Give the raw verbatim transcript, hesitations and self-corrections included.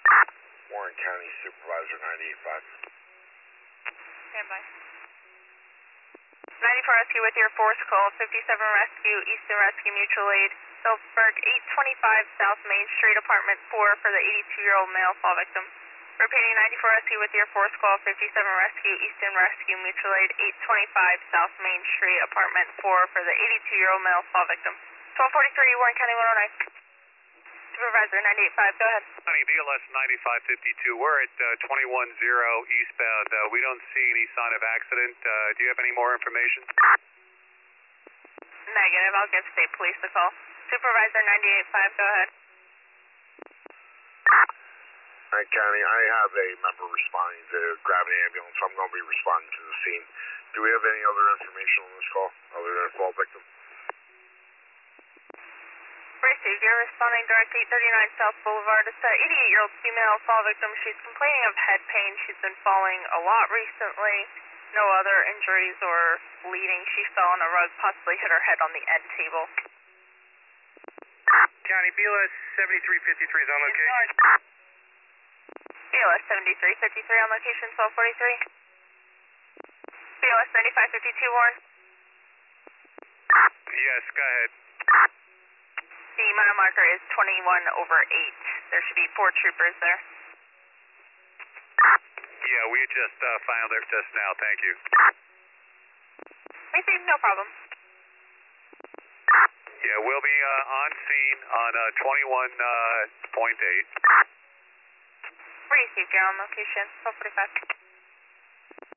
Warren County Supervisor ninety-eight five. Stand by. ninety-four Rescue with your force call, fifty-seven Rescue, Eastern Rescue Mutual Aid, Phillipsburg, eight twenty-five South Main Street, Apartment four for the eighty-two-year-old male fall victim. Repeating ninety-four Rescue with your force call, fifty-seven Rescue, Eastern Rescue Mutual Aid, eight twenty-five South Main Street, Apartment four for the eighty-two-year-old male fall victim. twelve forty-three, Warren County one oh nine. Supervisor ninety-eight five, go ahead. Honey, B L S ninety-five fifty-two, we're at uh, twenty-one zero eastbound. Uh, we don't see any sign of accident. Uh, do you have any more information? Negative, I'll give state police a call. Supervisor ninety-eight five, go ahead. Warren County, I have a member responding to grab an ambulance. I'm going to be responding to the scene. Do we have any other information on this call other than a fall victim? Received, you're responding direct eight thirty-nine South Boulevard. It's an eighty-eight-year-old female fall victim. She's complaining of head pain. She's been falling a lot recently. No other injuries or bleeding. She fell on a rug, possibly hit her head on the end table. County, B L S seventy-three fifty-three is on location. B L S seventy-three fifty-three on location, twelve forty-three. B L S ninety-five fifty-two, Warren. Yes, go ahead. The mile marker is twenty-one over eight. There should be four troopers there. Yeah, we just uh, found it just now. Thank you. Received, no problem. Yeah, we'll be uh, on scene on uh, twenty-one point eight. Received, you're on location, twelve forty-five.